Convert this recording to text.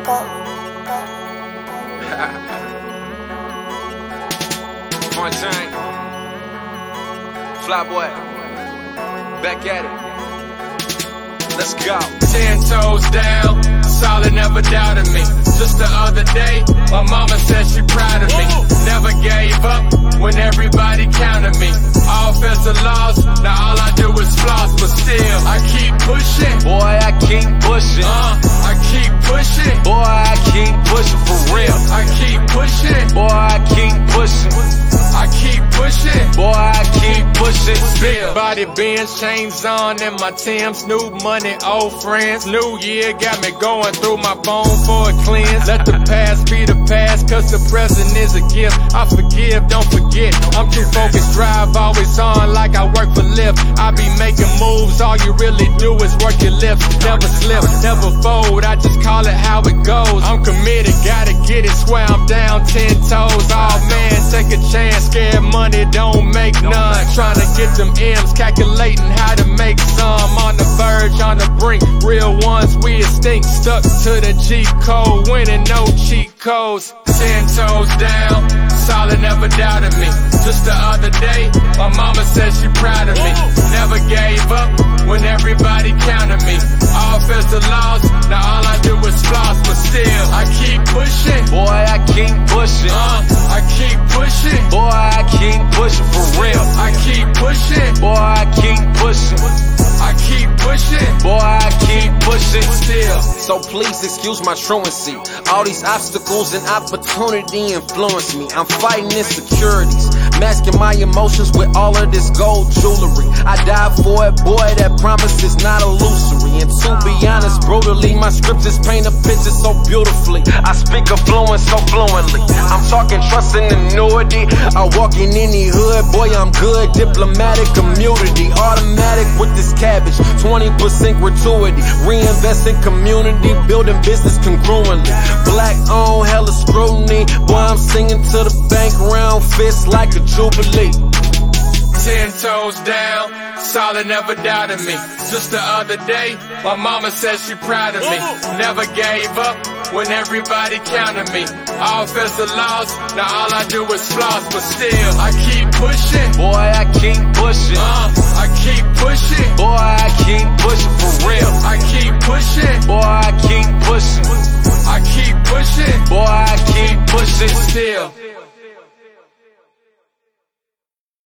Fontaine, Flyboy, back at it. Let's go. 10 toes down, solid, never doubted me. Just the other day, my mama said she proud of me. Never gave up when everybody counted me. All felt a loss, now all I do is floss. But still, I keep pushing. Boy, I keep pushing. I keep pushing. Boy, I keep pushing for real. I keep pushing. Boy, I keep pushing. I keep pushing. Boy, I keep pushing Big still. body Benz, chains on in my Timbs. New money, old friends. New year got me going through my phone for a cleanse. Let the past be the past, cause the present is a gift. I forgive, don't forget. I'm too focused, drive always on like I work for Lyft. I be making moves, all you really do is work your lips. Never slip, never fold, I just call it how it goes. I'm committed, gotta get it, swear I'm down 10 toes. Oh man, take a chance, scared money don't make none. Trying to get them M's, calculating how to make some. On the verge, on the brink, real ones we extinct. Stuck to the G code, winning no cheat codes. 10 toes down, solid, never doubted me. Just the other day, my mama said she proud of me. Never gave up when everybody counted me. All felt a loss, now all I do is floss. But still, I keep pushing. Boy, I keep pushing. I keep pushing. Boy, I keep pushing for real. I keep pushing. Boy, I keep pushing. I keep pushing. Boy, I keep pushing Still. So please excuse my truancy. All these obstacles and opportunity influence me. I'm fighting insecurities, masking my emotions with all of this gold jewelry. I die for it, boy, that promise is not illusory. And to be honest, brutally, my scriptures paint a picture so beautifully. I speak a fluent so fluently. I'm talking trust and annuity. I walk in any hood, boy, I'm good. Diplomatic immunity, automatic with this cabbage. 20% gratuity, reinvest in community, building business congruently. Black on hella scrutiny, boy, I'm singing to the bank, round fist like a jubilee. 10 toes down, solid, never doubted me. Just the other day, my mama said she proud of me. Never gave up when everybody counted me. All felt a loss, now all I do is floss. But still, I keep pushing. Boy, I keep pushing.